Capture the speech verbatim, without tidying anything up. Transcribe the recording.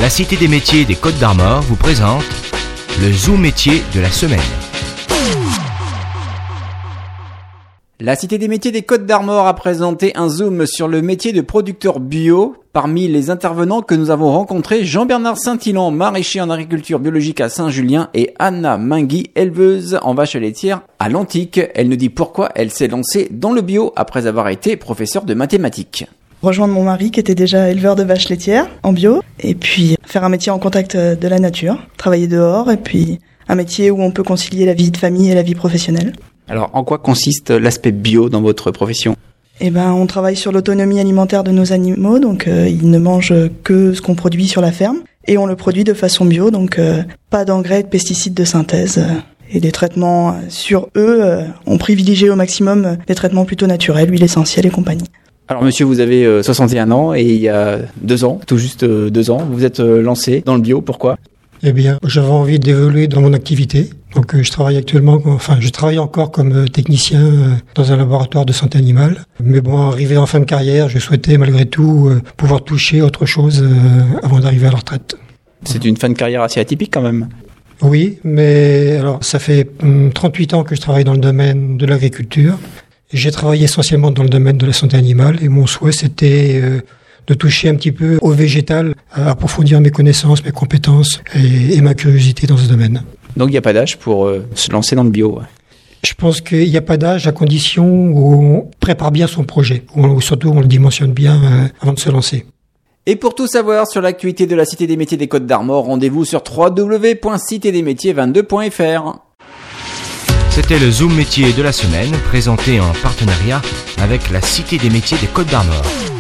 La Cité des métiers des Côtes d'Armor vous présente le Zoom métier de la semaine. La Cité des métiers des Côtes d'Armor a présenté un Zoom sur le métier de producteur bio. Parmi les intervenants que nous avons rencontrés, Jean-Bernard Saint-Hilan, maraîcher en agriculture biologique à Saint-Julien, et Anna Mingui, éleveuse en vaches laitières à l'Antique. Elle nous dit pourquoi elle s'est lancée dans le bio après avoir été professeure de mathématiques. Rejoindre mon mari qui était déjà éleveur de vaches laitières en bio, et puis faire un métier en contact de la nature, travailler dehors, et puis un métier où on peut concilier la vie de famille et la vie professionnelle. Alors, en quoi consiste l'aspect bio dans votre profession ? Eh ben, on travaille sur l'autonomie alimentaire de nos animaux, donc euh, ils ne mangent que ce qu'on produit sur la ferme, et on le produit de façon bio, donc euh, pas d'engrais et de pesticides de synthèse. Euh, et les traitements sur eux, euh, on privilégie au maximum des traitements plutôt naturels, huiles essentielles et compagnie. Alors monsieur, vous avez euh, soixante et un ans et il y a deux ans, tout juste euh, deux ans, vous vous êtes euh, lancé dans le bio. Pourquoi ? Eh bien, j'avais envie d'évoluer dans mon activité. Donc, euh, je travaille actuellement, enfin, je travaille encore comme euh, technicien euh, dans un laboratoire de santé animale. Mais bon, arrivé en fin de carrière, je souhaitais malgré tout euh, pouvoir toucher autre chose euh, avant d'arriver à la retraite. C'est une fin de carrière assez atypique quand même. Oui, mais alors, ça fait hum, trente-huit ans que je travaille dans le domaine de l'agriculture. J'ai travaillé essentiellement dans le domaine de la santé animale et mon souhait, c'était euh, de toucher un petit peu au végétal, à approfondir mes connaissances, mes compétences et, et ma curiosité dans ce domaine. Donc il n'y a pas d'âge pour euh, se lancer dans le bio. Ouais. Je pense qu'il n'y a pas d'âge à condition où on prépare bien son projet, où, on, où surtout on le dimensionne bien euh, avant de se lancer. Et pour tout savoir sur l'actualité de la Cité des métiers des Côtes d'Armor, rendez-vous sur w w w point cité des métiers vingt-deux point f r. C'était le Zoom métier de la semaine, présenté en partenariat avec la Cité des métiers des Côtes d'Armor.